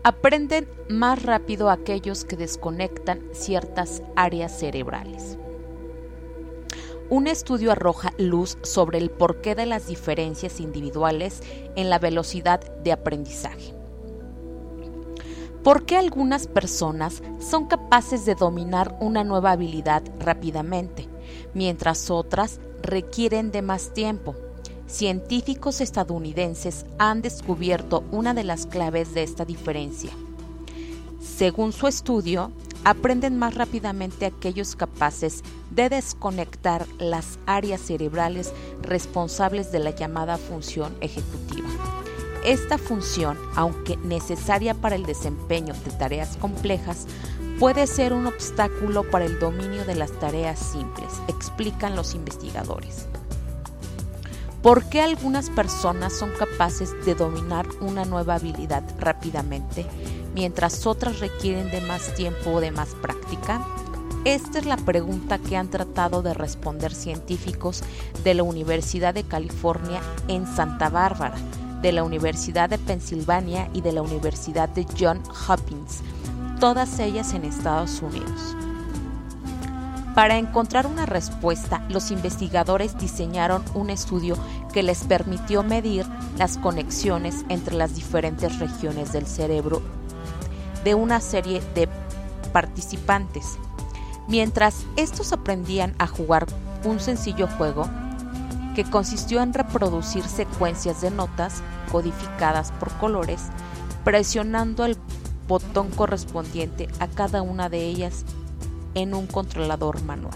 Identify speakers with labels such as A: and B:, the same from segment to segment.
A: Aprenden más rápido aquellos que desconectan ciertas áreas cerebrales. Un estudio arroja luz sobre el porqué de las diferencias individuales en la velocidad de aprendizaje. ¿Por qué algunas personas son capaces de dominar una nueva habilidad rápidamente, mientras otras requieren de más tiempo? Científicos estadounidenses han descubierto una de las claves de esta diferencia. Según su estudio, aprenden más rápidamente aquellos capaces de desconectar las áreas cerebrales responsables de la llamada función ejecutiva. Esta función, aunque necesaria para el desempeño de tareas complejas, puede ser un obstáculo para el dominio de las tareas simples, explican los investigadores. ¿Por qué algunas personas son capaces de dominar una nueva habilidad rápidamente, mientras otras requieren de más tiempo o de más práctica? Esta es la pregunta que han tratado de responder científicos de la Universidad de California en Santa Bárbara, de la Universidad de Pensilvania y de la Universidad de Johns Hopkins, todas ellas en Estados Unidos. Para encontrar una respuesta, los investigadores diseñaron un estudio que les permitió medir las conexiones entre las diferentes regiones del cerebro de una serie de participantes. Mientras estos aprendían a jugar un sencillo juego que consistió en reproducir secuencias de notas codificadas por colores, presionando el botón correspondiente a cada una de ellas en un controlador manual.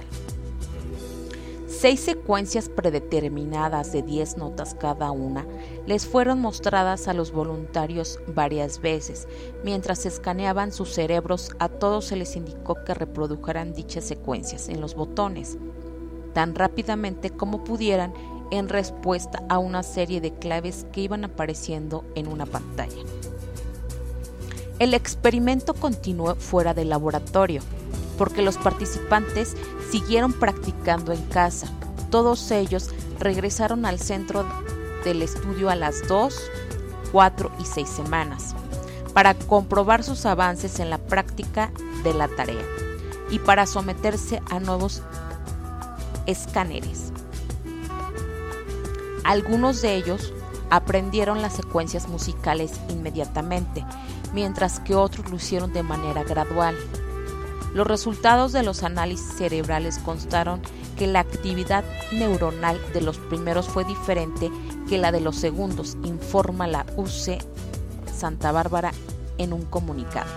A: 6 secuencias predeterminadas de 10 notas cada una les fueron mostradas a los voluntarios varias veces. Mientras escaneaban sus cerebros, a todos se les indicó que reprodujeran dichas secuencias en los botones, tan rápidamente como pudieran, en respuesta a una serie de claves que iban apareciendo en una pantalla. El experimento continuó fuera del laboratorio, porque los participantes siguieron practicando en casa. Todos ellos regresaron al centro del estudio a las 2, 4 y 6 semanas para comprobar sus avances en la práctica de la tarea y para someterse a nuevos escáneres. Algunos de ellos aprendieron las secuencias musicales inmediatamente, mientras que otros lo hicieron de manera gradual. Los resultados de los análisis cerebrales constaron que la actividad neuronal de los primeros fue diferente que la de los segundos, informa la UC Santa Bárbara en un comunicado.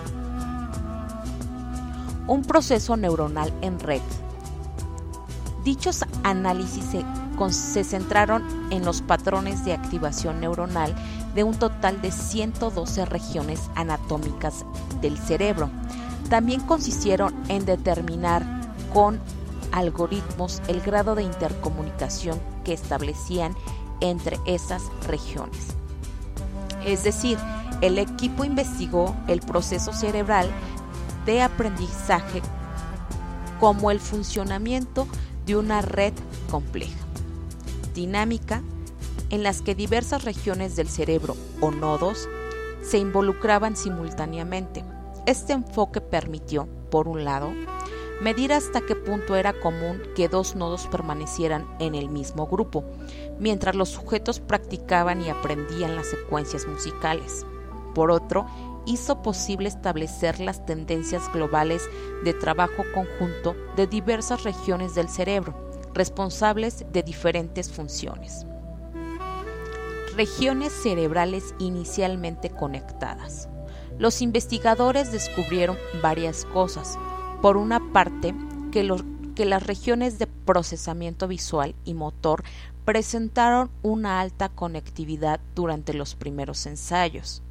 A: Un proceso neuronal en red. Dichos análisis se centraron en los patrones de activación neuronal de un total de 112 regiones anatómicas del cerebro. También consistieron en determinar con algoritmos el grado de intercomunicación que establecían entre esas regiones. Es decir, el equipo investigó el proceso cerebral de aprendizaje como el funcionamiento de una red compleja, dinámica, en las que diversas regiones del cerebro o nodos se involucraban simultáneamente. Este enfoque permitió, por un lado, medir hasta qué punto era común que 2 nodos permanecieran en el mismo grupo, mientras los sujetos practicaban y aprendían las secuencias musicales. Por otro, hizo posible establecer las tendencias globales de trabajo conjunto de diversas regiones del cerebro, responsables de diferentes funciones. Regiones cerebrales inicialmente conectadas. Los investigadores descubrieron varias cosas. Por una parte, que las regiones de procesamiento visual y motor presentaron una alta conectividad durante los primeros ensayos.